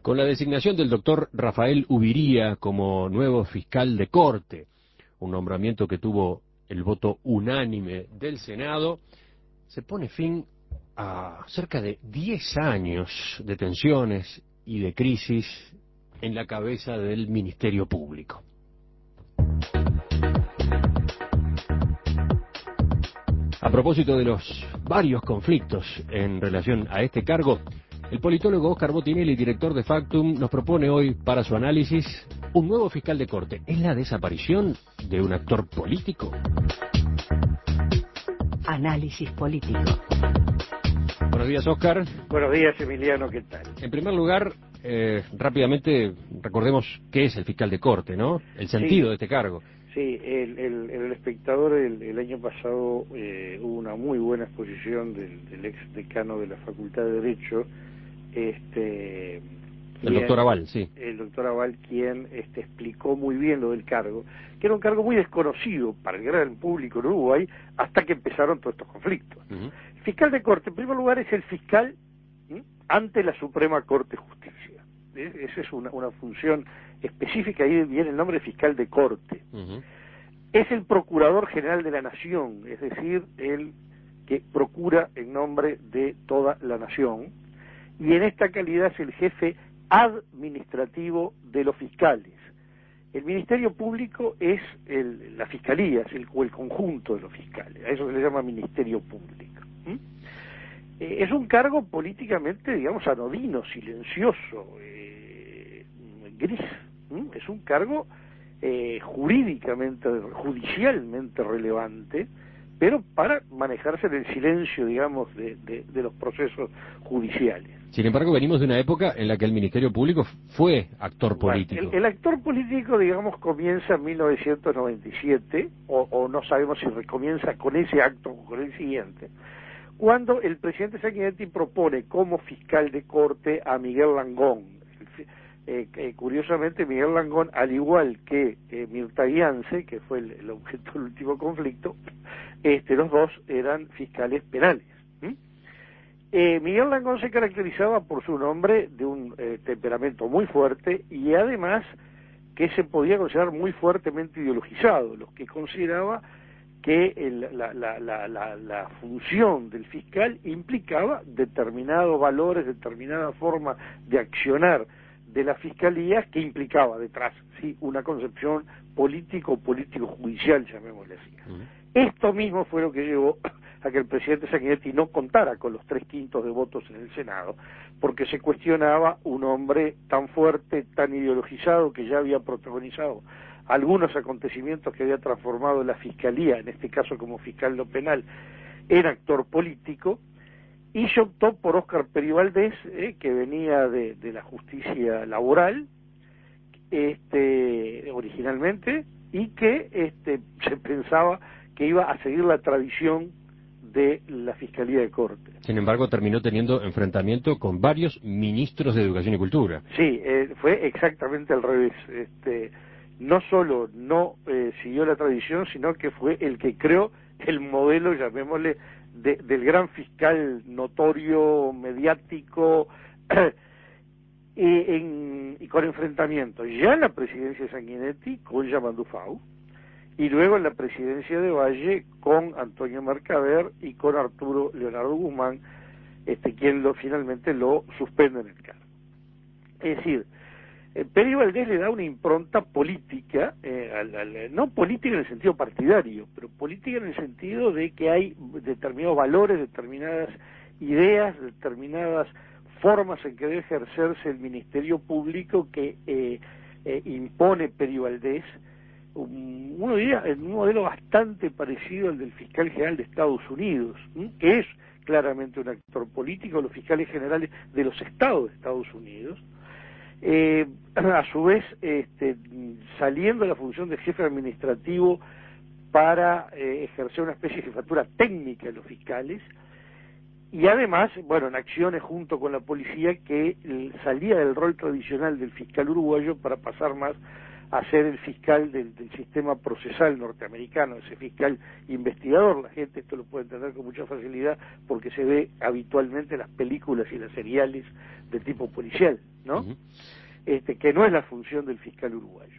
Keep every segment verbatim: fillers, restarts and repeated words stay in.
Con la designación del doctor Rafael Ubiría como nuevo fiscal de corte, un nombramiento que tuvo el voto unánime del Senado, se pone fin a cerca de diez años de tensiones y de crisis en la cabeza del Ministerio Público. A propósito de los varios conflictos en relación a este cargo, el politólogo Óscar Botinelli, director de Factum, nos propone hoy para su análisis un nuevo fiscal de corte. ¿Es la desaparición de un actor político? Análisis político. Buenos días, Óscar. Buenos días, Emiliano, ¿qué tal? En primer lugar, eh, rápidamente recordemos qué es el fiscal de corte, ¿no? El sentido sí, de este cargo. Sí, el, el, el espectador el, el año pasado eh, hubo una muy buena exposición del, del ex decano de la Facultad de Derecho, este, el quien, doctor Aval, sí. El doctor Aval, quien este, explicó muy bien lo del cargo, que era un cargo muy desconocido para el gran público en Uruguay hasta que empezaron todos estos conflictos. Uh-huh. El fiscal de corte, en primer lugar, es el fiscal ¿sí? ante la Suprema Corte de Justicia. ¿Eh? Esa es una, una función específica, ahí viene el nombre de fiscal de corte. Uh-huh. Es el procurador general de la nación, es decir, el que procura en nombre de toda la nación, y en esta calidad es el jefe administrativo de los fiscales. El Ministerio Público es el, la fiscalía, es el, o el conjunto de los fiscales, a eso se le llama Ministerio Público. ¿Mm? Eh, es un cargo políticamente, digamos, anodino, silencioso, eh, gris. ¿Mm? Es un cargo eh, jurídicamente, judicialmente relevante, pero para manejarse en el silencio, digamos, de, de, de los procesos judiciales. Sin embargo, venimos de una época en la que el Ministerio Público fue actor político. Bueno, el, el actor político, digamos, comienza en mil novecientos noventa y siete, o, o no sabemos si comienza con ese acto o con el siguiente, cuando el presidente Sanguinetti propone como fiscal de corte a Miguel Langón. Eh, eh, curiosamente, Miguel Langón, al igual que eh, Mirta Guiance, que fue el, el objeto del último conflicto, este, los dos eran fiscales penales. ¿Mm? Eh, Miguel Langón se caracterizaba por su nombre de un eh, temperamento muy fuerte y además que se podía considerar muy fuertemente ideologizado, lo que consideraba que el, la, la, la, la, la función del fiscal implicaba determinados valores, determinada forma de accionar de la fiscalía que implicaba detrás, sí, una concepción político, político-judicial, llamémosle así. Uh-huh. Esto mismo fue lo que llevó a que el presidente Sanguinetti no contara con los tres quintos de votos en el Senado, porque se cuestionaba un hombre tan fuerte, tan ideologizado, que ya había protagonizado algunos acontecimientos que había transformado la fiscalía, en este caso como fiscal no penal, en actor político, y se optó por Óscar Peri Valdés, eh, que venía de, de la justicia laboral, este, originalmente, y que este, se pensaba que iba a seguir la tradición de la Fiscalía de Corte. Sin embargo, terminó teniendo enfrentamiento con varios ministros de Educación y Cultura. Sí, eh, fue exactamente al revés. Este, no solo no eh, siguió la tradición, sino que fue el que creó el modelo, llamémosle, de, del gran fiscal notorio, mediático, y, en, y con enfrentamientos ya en la presidencia de Sanguinetti con Yamandu Fau, y luego en la presidencia de Valle con Antonio Mercader y con Arturo Leonardo Guzmán, este, quien lo, finalmente lo suspende en el cargo. Es decir, eh, Peri Valdés le da una impronta política, eh, al, al, no política en el sentido partidario, pero política en el sentido de que hay determinados valores, determinadas ideas, determinadas formas en que debe ejercerse el Ministerio Público que eh, eh, impone Peri Valdés. Uno diría en un modelo bastante parecido al del fiscal general de Estados Unidos, ¿sí? Que es claramente un actor político, los fiscales generales de los estados de Estados Unidos, eh, a su vez este, saliendo de la función de jefe administrativo para eh, ejercer una especie de jefatura técnica de los fiscales, y además, bueno, en acciones junto con la policía que salía del rol tradicional del fiscal uruguayo para pasar más a ser el fiscal del, del sistema procesal norteamericano, ese fiscal investigador. La gente esto lo puede entender con mucha facilidad porque se ve habitualmente en las películas y las seriales de tipo policial, ¿no? Uh-huh. Este, que no es la función del fiscal uruguayo.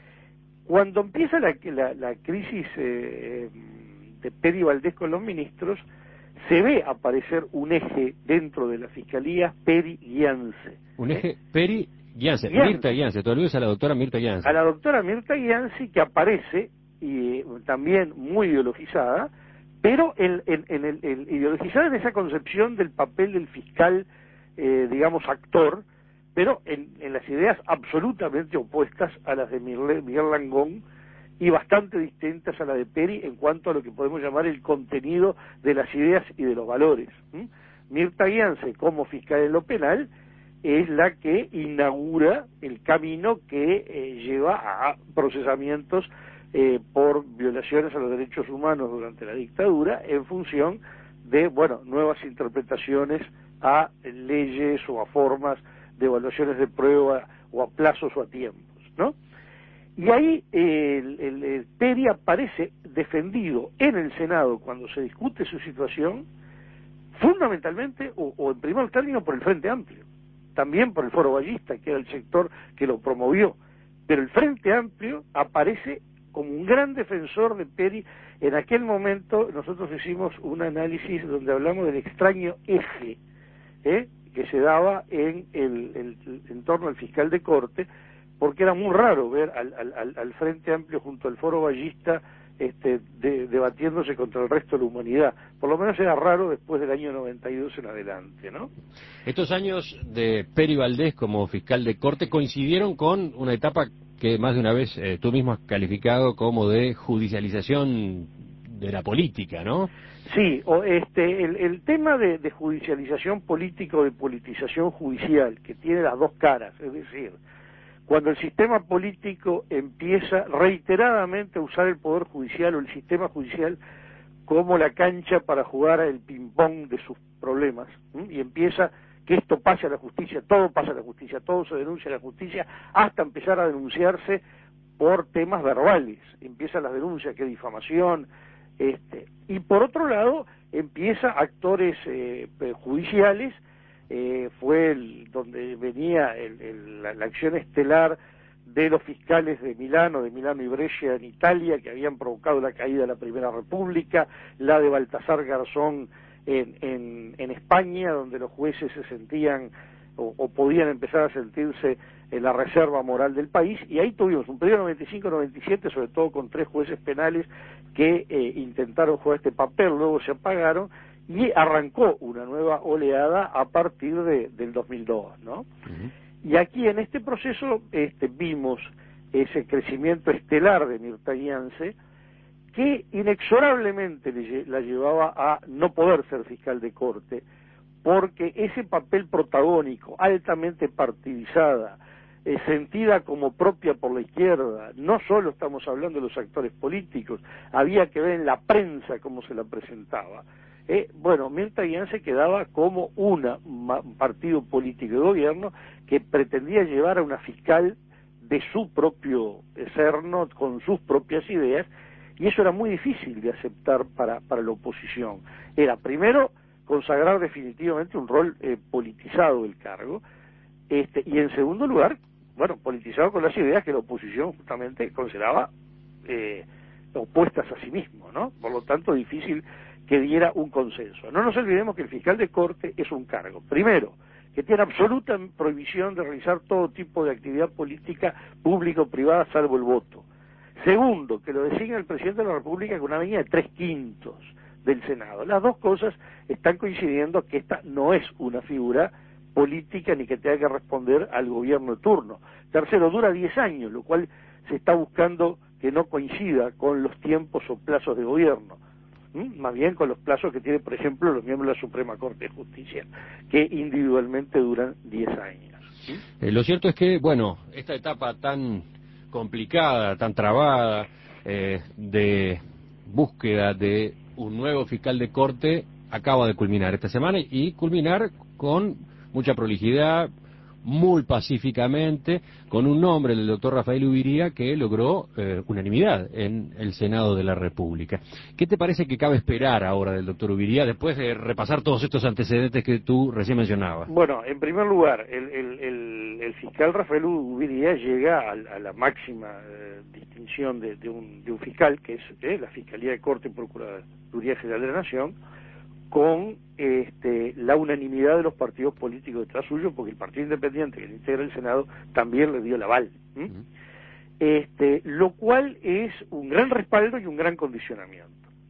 Cuando empieza la, la, la crisis eh, de Peri Valdés con los ministros, se ve aparecer un eje dentro de la fiscalía Peri-Gianse. Un eje ¿eh? Peri-Gianse, Mirta Gianse, tú aludís a la doctora Mirta Gianse. A la doctora Mirta Gianse, que aparece, y también muy ideologizada, pero en, en, en el, el, ideologizada en esa concepción del papel del fiscal, eh, digamos, actor, pero en, en las ideas absolutamente opuestas a las de Miguel, Miguel Langón y bastante distintas a la de Peri en cuanto a lo que podemos llamar el contenido de las ideas y de los valores. ¿Mm? Mirta Gianse, como fiscal en lo penal, es la que inaugura el camino que eh, lleva a procesamientos eh, por violaciones a los derechos humanos durante la dictadura en función de, bueno, nuevas interpretaciones a leyes o a formas de evaluaciones de prueba o a plazos o a tiempos, ¿no? Y ahí eh, el, el, el Peri aparece defendido en el Senado cuando se discute su situación, fundamentalmente o, o en primer término por el Frente Amplio, también por el Foro Ballista, que era el sector que lo promovió, pero el Frente Amplio aparece como un gran defensor de Peri. En aquel momento nosotros hicimos un análisis donde hablamos del extraño eje, ¿eh? que se daba en el, el, el en torno al fiscal de corte, porque era muy raro ver al, al, al Frente Amplio junto al Foro Ballista este, de, debatiéndose contra el resto de la humanidad. Por lo menos era raro después del año noventa y dos en adelante, ¿no? Estos años de Peri Valdés como fiscal de corte coincidieron con una etapa que más de una vez eh, tú mismo has calificado como de judicialización de la política, ¿no? Sí, o este, el, el tema de, de judicialización política o de politización judicial, que tiene las dos caras, es decir, cuando el sistema político empieza reiteradamente a usar el poder judicial o el sistema judicial como la cancha para jugar el ping-pong de sus problemas, ¿m? y empieza que esto pase a la justicia, todo pasa a la justicia, todo se denuncia a la justicia, hasta empezar a denunciarse por temas verbales, empiezan las denuncias, que difamación, este, y por otro lado empieza actores eh, judiciales. Eh, fue el, donde venía el, el, la, la acción estelar de los fiscales de Milano, de Milano y Brescia en Italia, que habían provocado la caída de la Primera República, la de Baltasar Garzón en, en, en España, donde los jueces se sentían o, o podían empezar a sentirse en la reserva moral del país, y ahí tuvimos un periodo noventa y cinco noventa y siete, sobre todo con tres jueces penales que eh, intentaron jugar este papel, luego se apagaron, y arrancó una nueva oleada a partir de, del dos mil dos, ¿no? Uh-huh. Y aquí en este proceso este, vimos ese crecimiento estelar de Mirta Gianse, que inexorablemente le, la llevaba a no poder ser fiscal de corte, porque ese papel protagónico, altamente partidizada, eh, sentida como propia por la izquierda, no solo estamos hablando de los actores políticos, había que ver en la prensa cómo se la presentaba. Eh, bueno, Mirta Gianse quedaba como una, un partido político de gobierno que pretendía llevar a una fiscal de su propio cerno, con sus propias ideas, y eso era muy difícil de aceptar para, para la oposición. Era, primero, consagrar definitivamente un rol eh, politizado del cargo, este, y en segundo lugar, bueno, politizado con las ideas que la oposición justamente consideraba eh, opuestas a sí mismo, ¿no? Por lo tanto, difícil que diera un consenso. No nos olvidemos que el fiscal de corte es un cargo, primero, que tiene absoluta prohibición de realizar todo tipo de actividad política pública o privada, salvo el voto. Segundo, que lo designa el presidente de la República con una mayoría de tres quintos del Senado. Las dos cosas están coincidiendo que esta no es una figura política ni que tenga que responder al gobierno de turno. Tercero, dura diez años, lo cual se está buscando que no coincida con los tiempos o plazos de gobierno. ¿Mm? Más bien con los plazos que tiene, por ejemplo, los miembros de la Suprema Corte de Justicia, que individualmente duran diez años. ¿Mm? Eh, lo cierto es que, bueno, esta etapa tan complicada, tan trabada, eh, de búsqueda de un nuevo fiscal de corte, acaba de culminar esta semana, y culminar con mucha prolijidad, muy pacíficamente, con un nombre, el del doctor Rafael Ubiría, que logró eh, unanimidad en el Senado de la República. ¿Qué te parece que cabe esperar ahora del doctor Ubiría, después de repasar todos estos antecedentes que tú recién mencionabas? Bueno, en primer lugar, el, el, el, el fiscal Rafael Ubiría llega a, a la máxima eh, distinción de, de, un, de un fiscal, que es eh, la Fiscalía de Corte y Procuraduría General de la Nación, con este, la unanimidad de los partidos políticos detrás suyo, porque el Partido Independiente, que integra el Senado, también le dio el aval. ¿Mm? Uh-huh. Este, lo cual es un gran respaldo y un gran condicionamiento.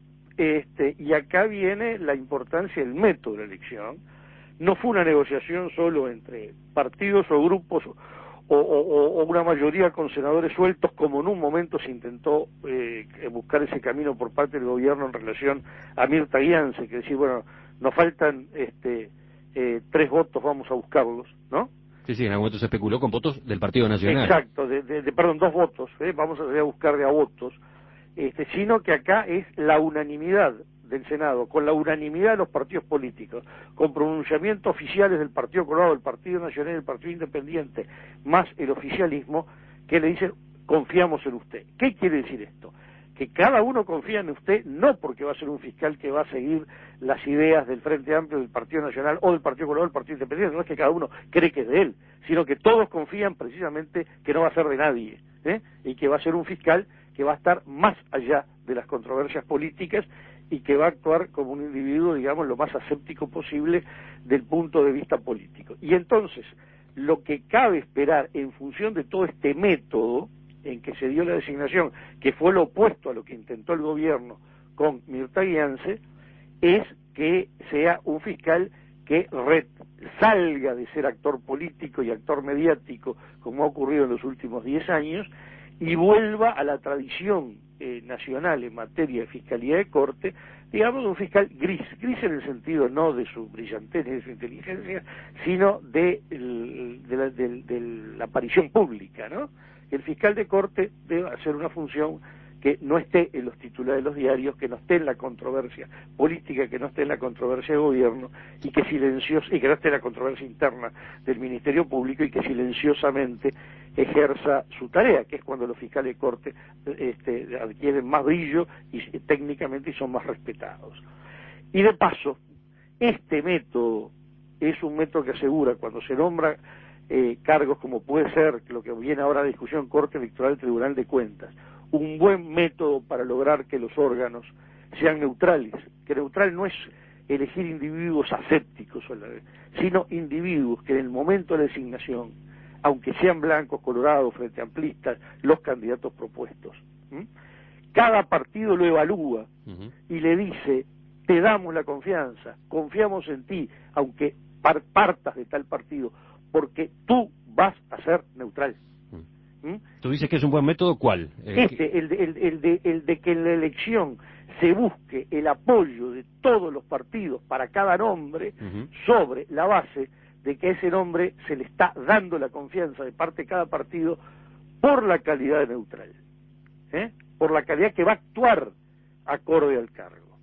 Este, y acá viene la importancia del método de la elección. No fue una negociación solo entre partidos o grupos o, o, o una mayoría con senadores sueltos, como en un momento se intentó eh, buscar ese camino por parte del gobierno en relación a Mirta Guianse, que decir, bueno, nos faltan este eh, tres votos, vamos a buscarlos, ¿no? Sí, sí, en algún momento se especuló con votos del Partido Nacional. Exacto, de, de, de perdón, dos votos, ¿eh? Vamos a, a buscar de a votos, este, sino que acá es la unanimidad del Senado, con la unanimidad de los partidos políticos, con pronunciamientos oficiales del Partido Colorado, del Partido Nacional y del Partido Independiente, más el oficialismo, que le dicen, confiamos en usted. ¿Qué quiere decir esto? Que cada uno confía en usted, no porque va a ser un fiscal que va a seguir las ideas del Frente Amplio, del Partido Nacional o del Partido Colorado, del Partido Independiente, no es que cada uno cree que es de él, sino que todos confían precisamente que no va a ser de nadie, ¿eh? Y que va a ser un fiscal que va a estar más allá de las controversias políticas y que va a actuar como un individuo, digamos, lo más aséptico posible del punto de vista político. Y entonces, lo que cabe esperar en función de todo este método en que se dio la designación, que fue lo opuesto a lo que intentó el gobierno con Mirta Guianse, es que sea un fiscal que red, salga de ser actor político y actor mediático, como ha ocurrido en los últimos diez años, y vuelva a la tradición eh, nacional en materia de fiscalía de corte, digamos, un fiscal gris, gris en el sentido no de su brillantez ni de su inteligencia, sino de, el, de, la, de, de la aparición pública, ¿no? El fiscal de corte debe hacer una función que no esté en los titulares de los diarios, que no esté en la controversia política, que no esté en la controversia de gobierno, y que silencios, y que no esté en la controversia interna del Ministerio Público, y que silenciosamente ejerza su tarea, que es cuando los fiscales de corte este, adquieren más brillo y técnicamente y son más respetados. Y de paso, este método es un método que asegura, cuando se nombra eh, cargos como puede ser lo que viene ahora a discusión, Corte Electoral, Tribunal de Cuentas, un buen método para lograr que los órganos sean neutrales, que neutral no es elegir individuos asépticos, sino individuos que en el momento de la designación, aunque sean blancos, colorados, frente amplistas, los candidatos propuestos, ¿m? Cada partido lo evalúa uh-huh. y le dice, te damos la confianza, confiamos en ti, aunque par partas de tal partido, porque tú vas a ser neutral. ¿Mm? Tú dices que es un buen método, ¿cuál? Este, el de, el, el, de, el de que en la elección se busque el apoyo de todos los partidos para cada nombre, uh-huh. sobre la base de que a ese nombre se le está dando la confianza de parte de cada partido por la calidad de neutral, ¿eh? Por la calidad que va a actuar acorde al cargo.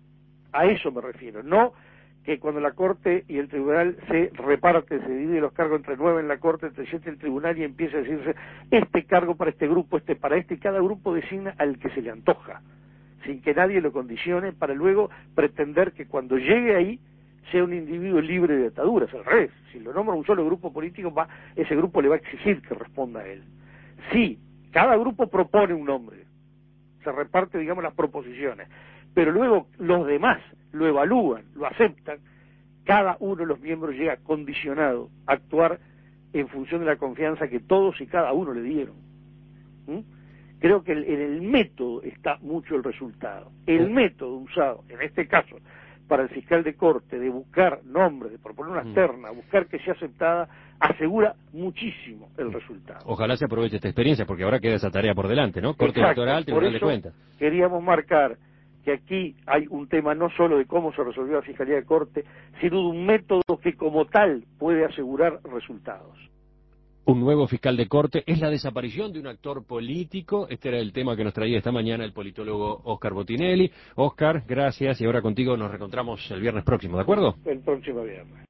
A eso me refiero, no que cuando la Corte y el Tribunal se reparte, se divide los cargos entre nueve en la Corte, entre siete en el Tribunal y empieza a decirse este cargo para este grupo, este para este, y cada grupo designa al que se le antoja, sin que nadie lo condicione, para luego pretender que cuando llegue ahí sea un individuo libre de ataduras. Al revés, si lo nombra un solo grupo político, va, ese grupo le va a exigir que responda a él. Sí, cada grupo propone un nombre, se reparte, digamos, las proposiciones, pero luego los demás lo evalúan, lo aceptan, cada uno de los miembros llega condicionado a actuar en función de la confianza que todos y cada uno le dieron. ¿Mm? Creo que el, en el método está mucho el resultado. El método usado, en este caso, para el fiscal de corte, de buscar nombres, de proponer una terna, buscar que sea aceptada, asegura muchísimo el resultado. Ojalá se aproveche esta experiencia, porque ahora queda esa tarea por delante, ¿no? Corte Electoral, Tribunal de Cuentas. Queríamos marcar que aquí hay un tema no solo de cómo se resolvió la Fiscalía de Corte, sino de un método que como tal puede asegurar resultados. Un nuevo fiscal de corte es la desaparición de un actor político. Este era el tema que nos traía esta mañana el politólogo Óscar Botinelli. Óscar, gracias, y ahora contigo nos reencontramos el viernes próximo, ¿de acuerdo? El próximo viernes.